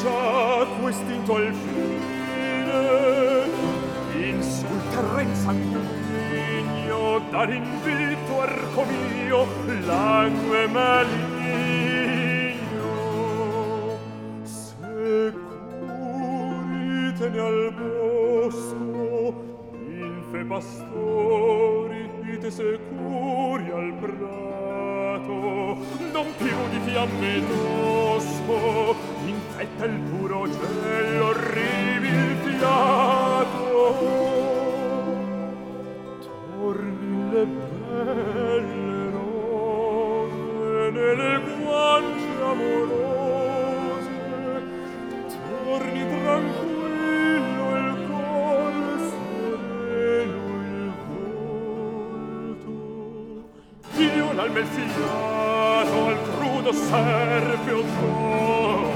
sacco estinto al fine, in sul terren sanguigno dar invito arco mio langue maligno. Securitene al bosco, infe pastori, ite securi al prato, non più di fiamme tosco, infetta il puro cielo, orribil fiato. Torni le belle rose nelle guance amorose, torni tranquillo il cor, sereno il volto. Io l'alme il fiato al crudo serpe o